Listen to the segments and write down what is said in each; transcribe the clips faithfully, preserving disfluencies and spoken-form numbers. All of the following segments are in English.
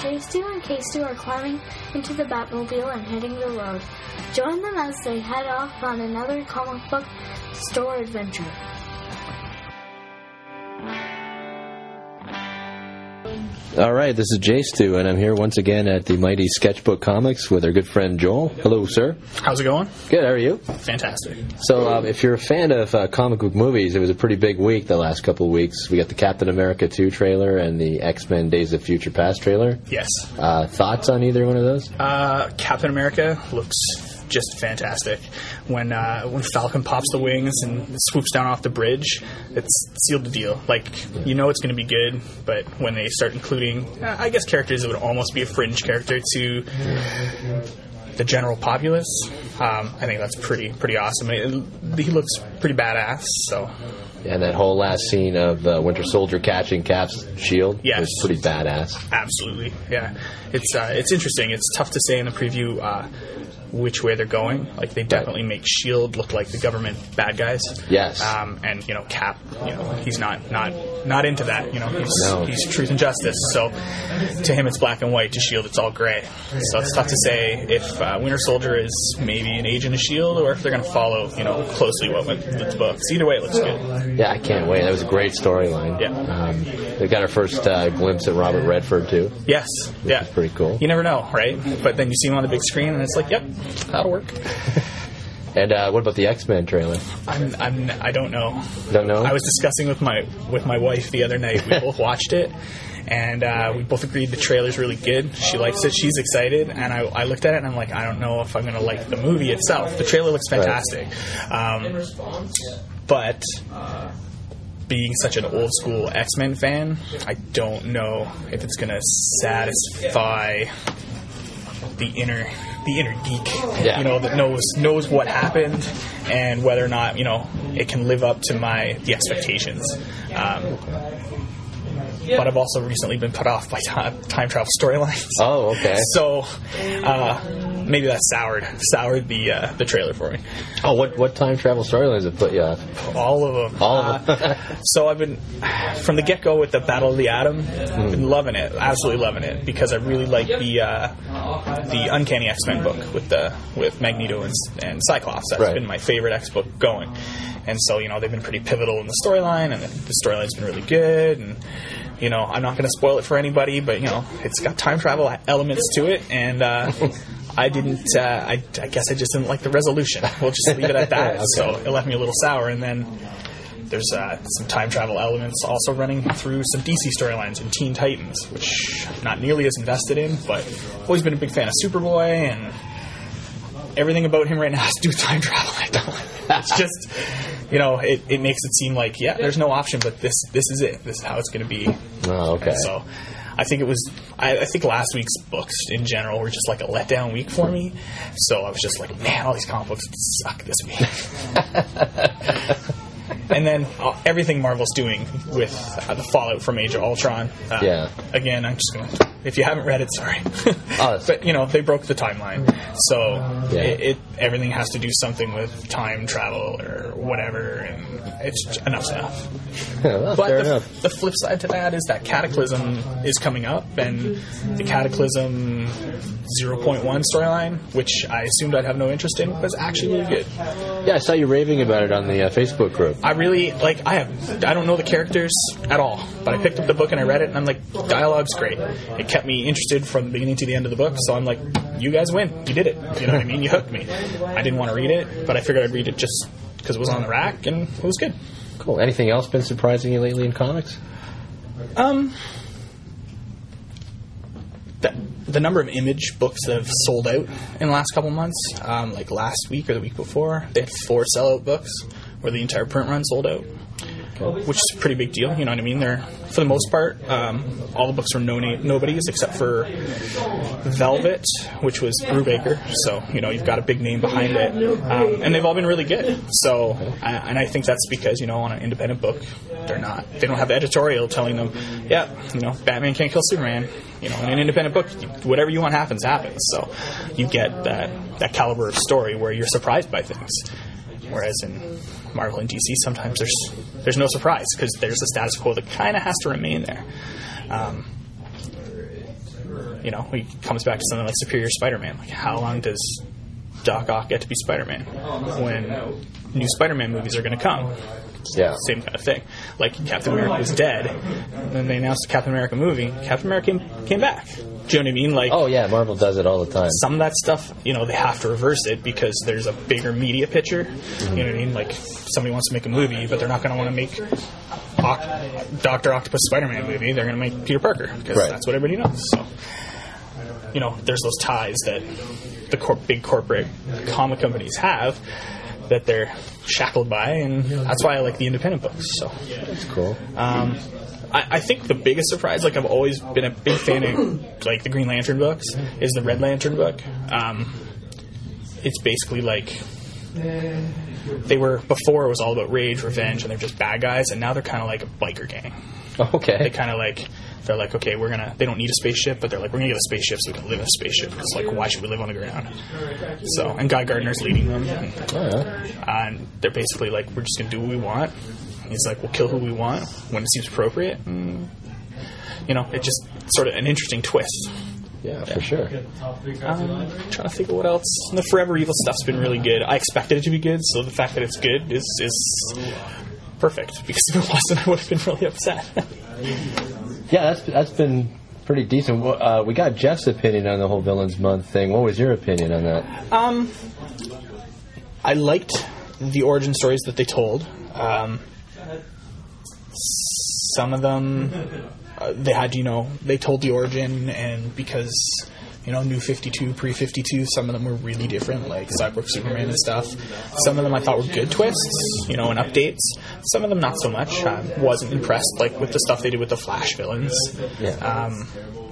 J Stu and K Stu are climbing into the Batmobile and hitting the road. Join them as they head off on another comic book store adventure. All right, this is J Stu, and I'm here once again at the Mighty Sketchbook Comics with our good friend Joel. Hello, sir. How's it going? Good, how are you? Fantastic. So, um, if you're a fan of uh, comic book movies, it was a pretty big week the last couple of weeks. We got the Captain America two trailer and the X-Men Days of Future Past trailer. Yes. Uh, thoughts on either one of those? Uh, Captain America looks just fantastic. When uh, when Falcon pops the wings and swoops down off the bridge, it's sealed the deal. Like, you know it's going to be good, but when they start including, uh, I guess, characters that would almost be a fringe character to the general populace, um, I think that's pretty pretty awesome. It, he looks pretty badass, so... And that whole last scene of the Winter Soldier catching Cap's shield yes. was pretty badass. Absolutely, yeah. It's uh, it's interesting. It's tough to say in the preview uh, which way they're going. Like, they definitely make S H I E L D look like the government bad guys. Yes. Um, and, you know, Cap, you know, he's not not, not into that. You know, he's, no. he's truth and justice. So to him, it's black and white. To S H I E L D, it's all gray. So it's tough to say if uh, Winter Soldier is maybe an agent of S H I E L D or if they're going to follow, you know, closely what went with the books. Either way, it looks good. Yeah, I can't wait. That was a great storyline. Yeah. Um, they got our first uh, glimpse at Robert Redford, too. Yes. Which yeah. is pretty cool. You never know, right? But then you see him on the big screen, and it's like, yep, that'll work. And uh, what about the X-Men trailer? I'm, I'm, I don't know. Don't know? I was discussing with my with my wife the other night. We both watched it, and uh, we both agreed the trailer's really good. She likes it. She's excited. And I, I looked at it, and I'm like, I don't know if I'm going to like the movie itself. The trailer looks fantastic. Right. Um, but... being such an old school X-Men fan, I don't know if it's going to satisfy the inner the inner geek, yeah. you know, that knows knows what happened and whether or not, you know, it can live up to my the expectations. Um, but I've also recently been put off by time, time travel storylines. Oh, okay. So uh, maybe that soured soured the uh, the trailer for me. Oh, what what time travel storylines have put you off? All of them. All of them. uh, so I've been, from the get-go with the Battle of the Atom, I've been loving it, absolutely loving it, because I really like the uh, the Uncanny X-Men book with the with Magneto and, and Cyclops. That's right. been my favorite X book going. And so, you know, they've been pretty pivotal in the storyline, and the storyline's been really good, and, you know, I'm not going to spoil it for anybody, but, you know, it's got time travel elements to it, and uh, I didn't, uh, I, I guess I just didn't like the resolution. We'll just leave it at that. Okay. So it left me a little sour, and then there's uh, some time travel elements also running through some D C storylines in Teen Titans, which I'm not nearly as invested in, but I've always been a big fan of Superboy, and everything about him right now has to do with time travel. I don't. It's just, you know, it, it makes it seem like, yeah, there's no option, but this this is it. This is how it's going to be. Oh, okay. And so I think it was, I, I think last week's books in general were just like a letdown week for me. So I was just like, man, all these comic books suck this week. And then uh, everything Marvel's doing with uh, the fallout from Age of Ultron. Uh, yeah. Again, I'm just going to... If you haven't read it, sorry. Oh, but, you know, they broke the timeline. So yeah. it, it everything has to do something with time travel or whatever, and it's enough's enough. Yeah, well, but fair the, enough. the flip side to that is that Cataclysm is coming up, and the Cataclysm zero point one storyline, which I assumed I'd have no interest in, was actually really good. Yeah, I saw you raving about it on the uh, Facebook group. I really, like, I have, I don't know the characters at all, but I picked up the book and I read it, and I'm like, dialogue's great. It kept me interested from the beginning to the end of the book, so I'm like, you guys win. You did it. You know what I mean? You hooked me. I didn't want to read it, but I figured I'd read it just because it was on the rack, and it was good. Cool. Anything else been surprising you lately in comics? Um, the, the number of Image books that have sold out in the last couple months, um, like last week or the week before, they had four sellout books where the entire print run sold out. Which is a pretty big deal, you know what I mean? They're, for the most part, um, all the books were no na- nobodies except for Velvet, which was Brubaker. So, you know, you've got a big name behind it. Um, and they've all been really good. So, I, and I think that's because, you know, on an independent book, they're not, they don't have the editorial telling them, yeah, you know, Batman can't kill Superman. You know, in an independent book, whatever you want happens, happens. So, you get that, that caliber of story where you're surprised by things. Whereas in Marvel and D C, sometimes there's there's no surprise because there's a status quo that kind of has to remain there. Um, You know, he comes back to something like Superior Spider-Man. Like, how long does Doc Ock get to be Spider-Man when new Spider-Man movies are going to come? Yeah. Same kind of thing. Like, Captain America was dead, and then they announced the Captain America movie. Captain America came, came back. Do you know what I mean? Like, oh, yeah, Marvel does it all the time. Some of that stuff, you know, they have to reverse it because there's a bigger media picture. Mm-hmm. You know what I mean? Like, somebody wants to make a movie, but they're not going to want to make Oct- Doctor Octopus Spider-Man movie. They're going to make Peter Parker because right. that's what everybody knows. So, you know, there's those ties that the cor- big corporate comic companies have that they're shackled by, and that's why I like the independent books. So that's cool. Um, I, I think the biggest surprise, like I've always been a big fan of, like the Green Lantern books, is the Red Lantern book. Um, it's basically like they were before it was all about rage, revenge, and they're just bad guys, and now they're kind of like a biker gang. Okay. They kind of like they're like okay, we're gonna. They don't need a spaceship, but they're like we're gonna get a spaceship so we can live in a spaceship. Because like why should we live on the ground? So and Guy Gardner's leading them, and, oh, yeah. and they're basically like we're just gonna do what we want. He's like we'll kill who we want when it seems appropriate. And, you know, it's just sort of an interesting twist. Yeah, for sure. Um, trying to think of what else. The Forever Evil stuff's been really good. I expected it to be good, so the fact that it's good is is perfect. Because if it wasn't, I would have been really upset. Yeah, that's that's been pretty decent. Uh, we got Jeff's opinion on the whole Villains Month thing. What was your opinion on that? Um, I liked the origin stories that they told. Um, some of them, uh, they had, you know, they told the origin, and because, you know, New fifty-two, Pre fifty-two, some of them were really different, like Cyborg Superman and stuff. Some of them I thought were good twists, you know, and updates. Some of them not so much. I wasn't impressed, like, with the stuff they did with the Flash villains. Yeah. Um,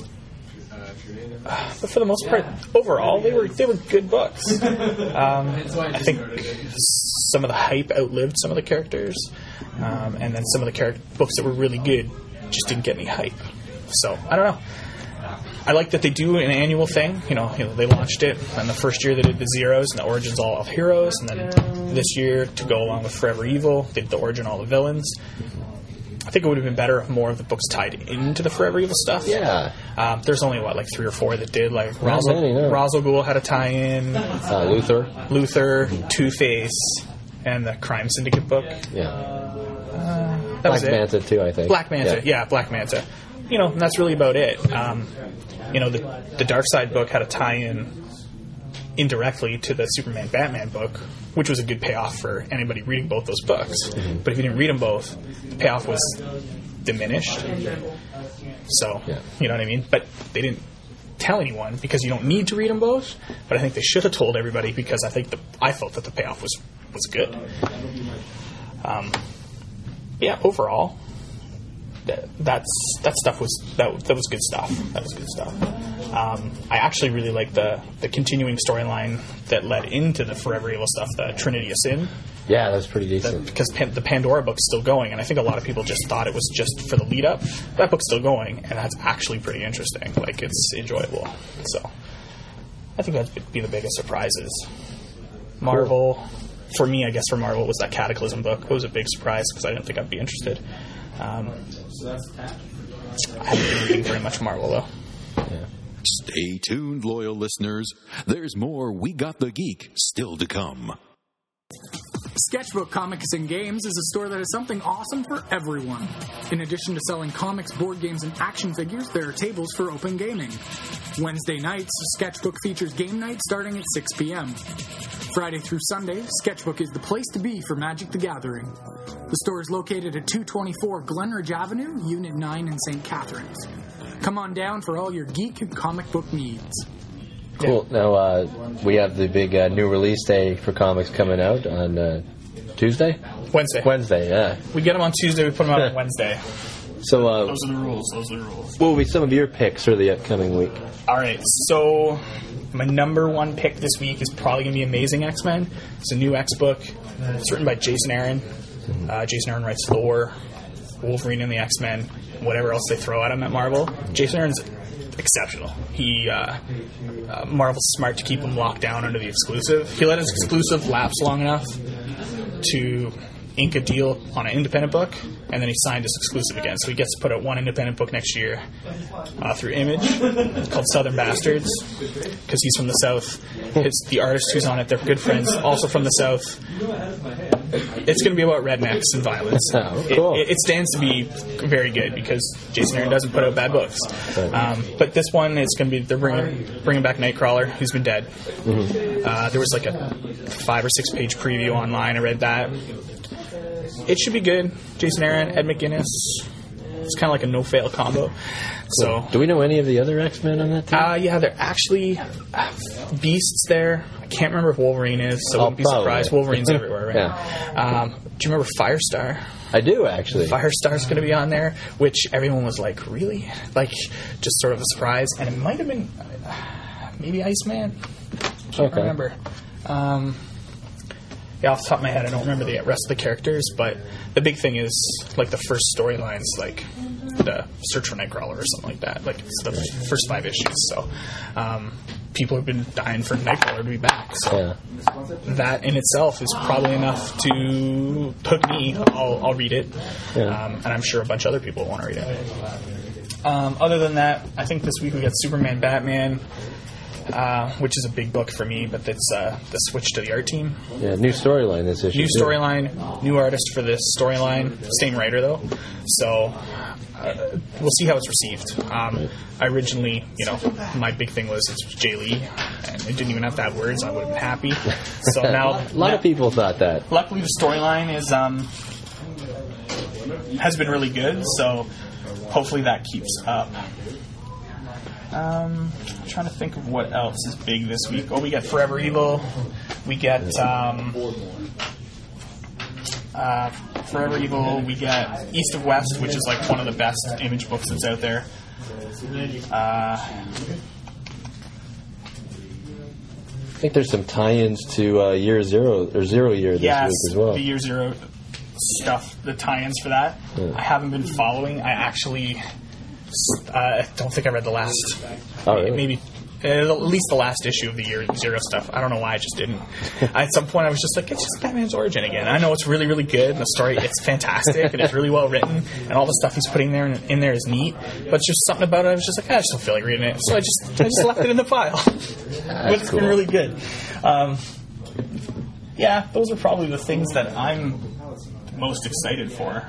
but for the most part, overall, they were they were good books. Um, I think some of the hype outlived some of the characters, um, and then some of the char- books that were really good just didn't get any hype. So, I don't know. I like that they do an annual thing. You know, you know, they launched it, and the first year they did the Zeros and the Origins All of Heroes, and then this year, to go along with Forever Evil, they did the Origin All of Villains. I think it would have been better if more of the books tied into the Forever Evil stuff. Yeah. Um, there's only, what, like three or four that did. Like, Not Ra's al- many, no. Ra's al Ghul had a tie-in. Uh, Luthor. Luthor, Two-Face, and the Crime Syndicate book. Yeah. Uh, that Black was it. Manta, too, I think. Black Manta, yeah. yeah, Black Manta. You know, and that's really about it. Um, you know, the, the Darkseid book had a tie-in indirectly to the Superman Batman book, which was a good payoff for anybody reading both those books. Mm-hmm. But if you didn't read them both, the payoff was diminished. So, yeah. You know what I mean? But they didn't tell anyone because you don't need to read them both. But I think they should have told everybody because I think the I felt that the payoff was was good. Um, yeah, overall, that that's that stuff was that that was good stuff. That was good stuff. Um, I actually really like the the continuing storyline that led into the Forever Evil stuff, the Trinity of Sin. Yeah, that's pretty decent. That, because Pan, the Pandora book's still going, and I think a lot of people just thought it was just for the lead up. That book's still going, and that's actually pretty interesting. Like, it's enjoyable. So, I think that'd be the biggest surprises. Marvel, cool. For me, I guess for Marvel, it was that Cataclysm book. It was a big surprise because I didn't think I'd be interested. Um, I haven't been reading very much Marvel, though. Yeah. Stay tuned, loyal listeners. There's more We Got the Geek still to come. Sketchbook Comics and Games is a store that has something awesome for everyone. In addition to selling comics, board games, and action figures, there are tables for open gaming. Wednesday nights, Sketchbook features game night starting at six p.m. Friday through Sunday, Sketchbook is the place to be for Magic the Gathering. The store is located at two twenty-four Glenridge Avenue, Unit nine in Saint Catharines. Come on down for all your geek and comic book needs. Cool. Now, uh, we have the big uh, new release day for comics coming out on uh, Tuesday? Wednesday. Wednesday, yeah. We get them on Tuesday, we put them out on Wednesday. So, uh, Those are the rules, those are the rules. what will be some of your picks for the upcoming week? Alright, so my number one pick this week is probably going to be Amazing X-Men. It's a new X book. It's written by Jason Aaron. Uh, Jason Aaron writes Thor, Wolverine and the X-Men, whatever else they throw at him at Marvel. Jason Aaron's exceptional. He uh, uh, Marvel's smart to keep him locked down under the exclusive. He let his exclusive lapse long enough to ink a deal on an independent book, and then he signed his exclusive again. So he gets to put out one independent book next year uh, through Image. It's called Southern Bastards, because he's from the South. His, the artist who's on it, they're good friends, also from the South. It's going to be about rednecks and violence. Oh, cool. it, it stands to be very good, because Jason Aaron doesn't put out bad books. Um, but this one is going to be, they're bringing, bringing back Nightcrawler, who's been dead. Mm-hmm. Uh, there was like a five or six page preview online. I read that. It should be good. Jason Aaron, Ed McGuinness. It's kind of like a no-fail combo. So, do we know any of the other X-Men on that team? Uh, yeah, they're actually uh, Beast's there. I can't remember if Wolverine is, so I wouldn't be probably. surprised. Wolverine's everywhere, right? Yeah. Um, do you remember Firestar? I do, actually. Firestar's going to be on there, which everyone was like, really? Like, just sort of a surprise. And it might have been uh, maybe Iceman. I can't okay. remember. Um, yeah, off the top of my head, I don't remember the rest of the characters, but the big thing is, like, the first storyline's, like, the Search for Nightcrawler or something like that. Like, it's the right. first five issues, so um, people have been dying for Nightcrawler to be back, so yeah. that in itself is probably enough to hook me. I'll, I'll read it, yeah. um, and I'm sure a bunch of other people want to read it. Um, other than that, I think this week we got Superman, Batman, Uh, which is a big book for me, but it's uh, the switch to the art team. Yeah, new storyline this issue. New storyline, new artist for this storyline, same writer though. So uh, we'll see how it's received. Um, right. I originally, you know, my big thing was it's Jay Lee, and it didn't even have to have words. I would have been happy. So now, a lot now, of people thought that. Luckily, the storyline is um, has been really good. So hopefully that keeps up. Um, I'm trying to think of what else is big this week. Oh, we got Forever Evil. We get um, uh, Forever Evil. We get East of West, which is like one of the best Image books that's out there. Uh, I think there's some tie-ins to uh, Year Zero or Zero Year this yes, week as well. the Year Zero stuff, the tie-ins for that. Yeah. I haven't been following. I actually. I uh, don't think I read the last, oh, really? maybe uh, at least the last issue of the Year Zero stuff. I don't know why I just didn't. At some point I was just like, it's just Batman's origin again. I know it's really, really good, and the story, it's fantastic, and it's really well written, and all the stuff he's putting there in, in there is neat, but just something about it, I was just like, I just don't feel like reading it. So I just I just left it in the pile. But it's cool. been really good. Um, yeah, those are probably the things that I'm most excited for.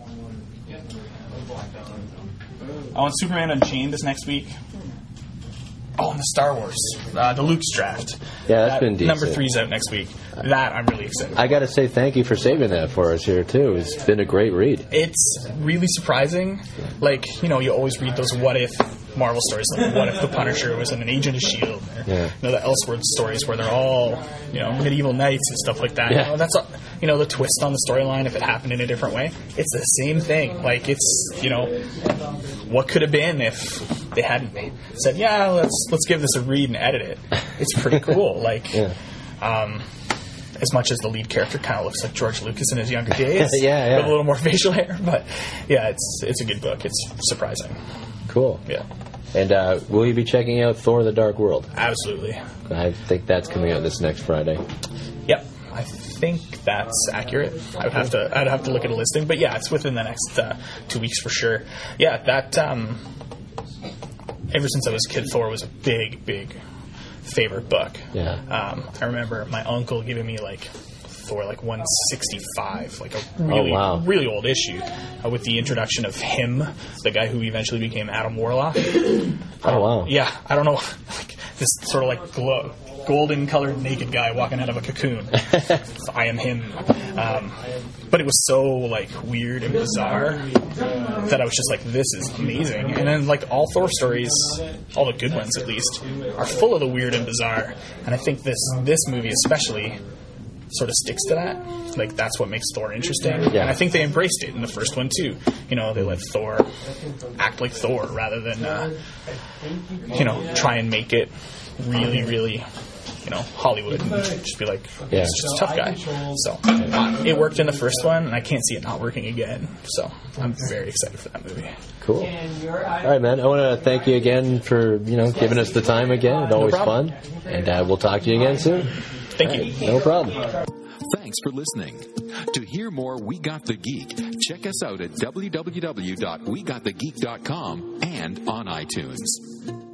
Oh, and Superman Unchained is next week. Oh, and the Star Wars, uh, the Luke's draft. Yeah, that's that, been decent. Number three's out next week. That I'm really excited I got to say thank you for saving that for us here, too. It's been a great read. It's really surprising. Like, you know, you always read those what if Marvel stories, like what if the Punisher was an agent of S H I E L D, or, yeah. you know, the Elseworlds stories where they're all, you know, medieval knights and stuff like that. Yeah. You know, that's, a, you know, the twist on the storyline if it happened in a different way. It's the same thing. Like, it's, you know, what could have been if they hadn't said, yeah, let's let's give this a read and edit it. It's pretty cool. Like, yeah. um, as much as the lead character kind of looks like George Lucas in his younger days, yeah, yeah. with a little more facial hair, but yeah, it's it's a good book. It's surprising. Cool. Yeah. And uh, will you be checking out Thor: The Dark World? Absolutely. I think that's coming out this next Friday. Yep. I think that's accurate. I would have to I'd have to look at a listing, but yeah, it's within the next uh, two weeks for sure. Yeah, that um, ever since I was a kid, Thor was a big, big favorite book. Yeah. Um, I remember my uncle giving me like Thor like one sixty-five, like a really, oh, wow. really old issue, uh, with the introduction of him, the guy who eventually became Adam Warlock. Oh wow! Yeah, I don't know, like this sort of like glow, golden colored naked guy walking out of a cocoon. I am him. Um, but it was so like weird and bizarre that I was just like, this is amazing. And then like all Thor stories, all the good ones at least, are full of the weird and bizarre. And I think this this movie especially sort of sticks to that. Like, that's what makes Thor interesting. Yeah. And I think they embraced it in the first one too. You know, they let Thor act like Thor rather than uh, you know, try and make it really, really, you know, Hollywood and just be like, yeah. it's just a tough guy. So uh, it worked in the first one, and I can't see it not working again. So I'm very excited for that movie. Cool. All right, man. I want to thank you again for, you know, giving us the time again. It's always no fun. And uh, we'll talk to you again soon. Thank All you. right, no problem. Thanks for listening. To hear more We Got the Geek, check us out at w w w dot we got the geek dot com and on iTunes.